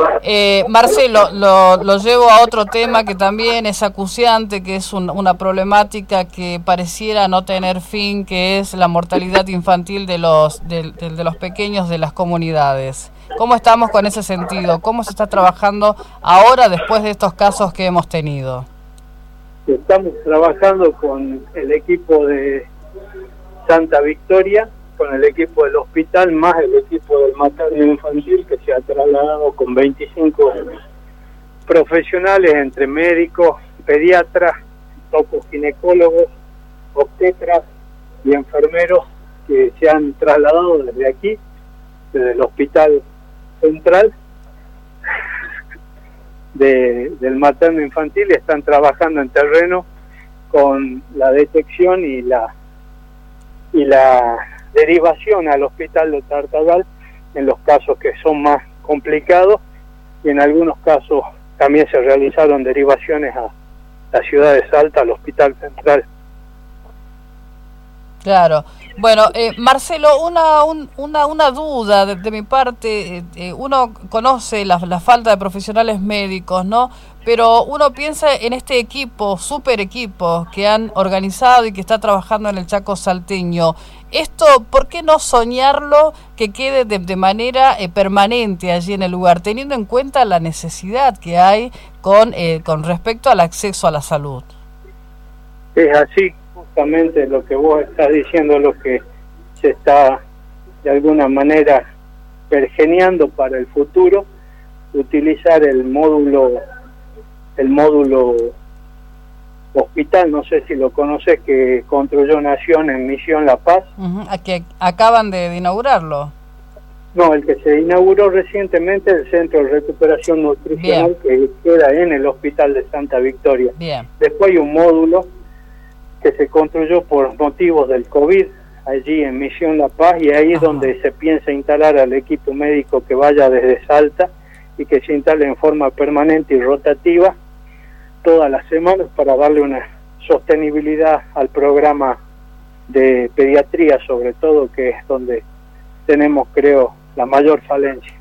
Marcelo, lo llevo a otro tema que también es acuciante, que es una problemática que pareciera no tener fin, que es la mortalidad infantil de los pequeños de las comunidades. ¿Cómo estamos con ese sentido? ¿Cómo se está trabajando ahora después de estos casos que hemos tenido? Estamos trabajando con el equipo de Santa Victoria, con el equipo del hospital, más el equipo del materno infantil, que se ha trasladado con 25 profesionales entre médicos, pediatras, tocoginecólogos, obstetras y enfermeros, que se han trasladado desde aquí, desde el hospital central del materno infantil, y están trabajando en terreno con la detección y la derivación al hospital de Tartagal en los casos que son más complicados, y en algunos casos también se realizaron derivaciones a la ciudad de Salta, al hospital central. Claro. Bueno, Marcelo, una duda de mi parte. Uno conoce la falta de profesionales médicos, ¿no? Pero uno piensa en este equipo, super equipo, que han organizado y que está trabajando en el Chaco salteño. Esto, ¿por qué no soñarlo que quede de manera permanente allí en el lugar, teniendo en cuenta la necesidad que hay con respecto al acceso a la salud? Es así. Justamente lo que vos estás diciendo, lo que se está de alguna manera pergeñando para el futuro, utilizar el módulo hospital, no sé si lo conoces, que construyó Nación en Misión La Paz. Que acaban de inaugurarlo. No, el que se inauguró recientemente, el Centro de Recuperación Nutricional. Bien. Que queda en el Hospital de Santa Victoria. Bien. Después hay un módulo que se construyó por motivos del COVID, allí en Misión La Paz, y ahí es donde se piensa instalar al equipo médico que vaya desde Salta y que se instale en forma permanente y rotativa todas las semanas para darle una sostenibilidad al programa de pediatría, sobre todo, que es donde tenemos, creo, la mayor falencia.